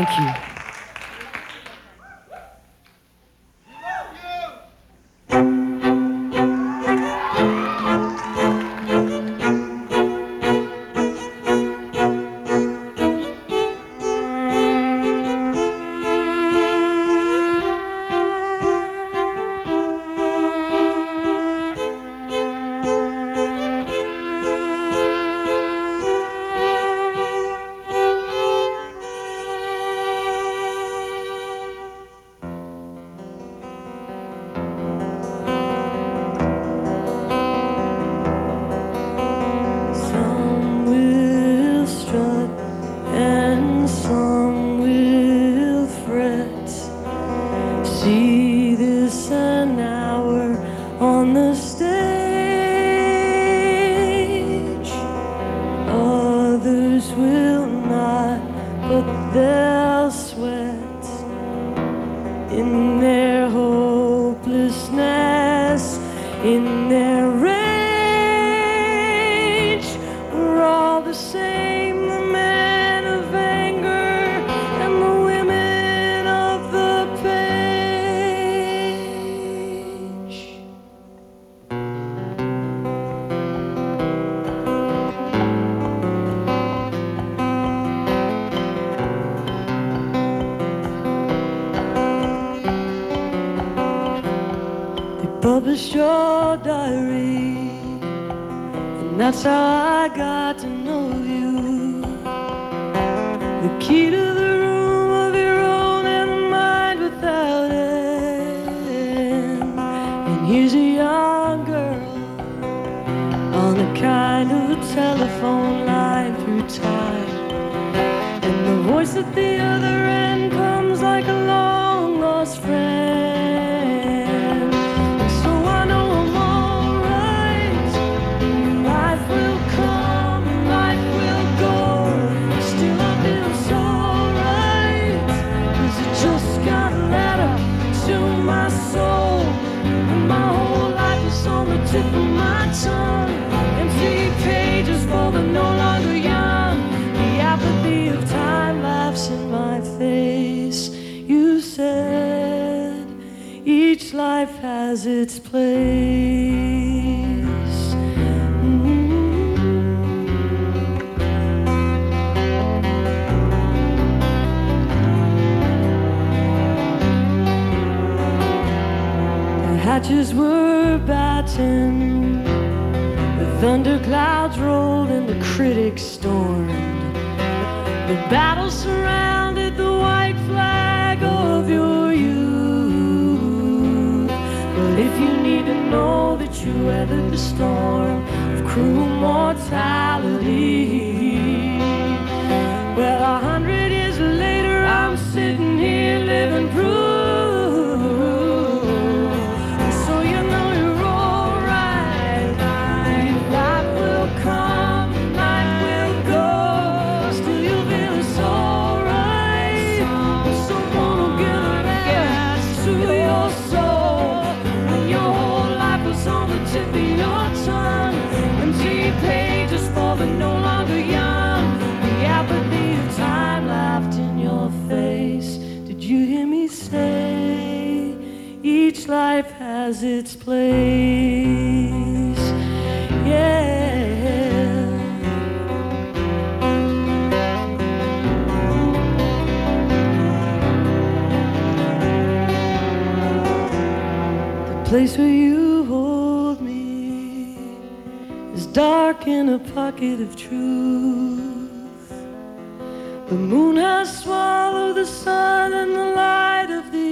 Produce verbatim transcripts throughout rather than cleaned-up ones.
Thank you. Published your diary, and that's how I got to know you. The key to the room of your own and a mind without end. And here's a young girl on a kind of a telephone line through time, and the voice at the other end comes like a long lost friend. Tip of my tongue, empty pages for the no longer young. The apathy of time laughs in my face. You said each life has its place. Mm-hmm. The hatches were battened, the thunder clouds rolled and the critics stormed. The battle surrounded the white flag of your youth. But if you need to know that you weathered the storm of cruel mortality, well, a hundred years later I'm sitting here living proof. No longer young, the apathy of time laughed in your face. Did you hear me say each life has its place? Yeah. The place where you hold me is dark in a pocket of truth. The moon has swallowed the sun and the light of the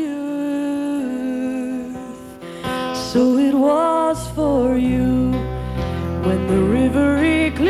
earth. So it was for you when the river eclipsed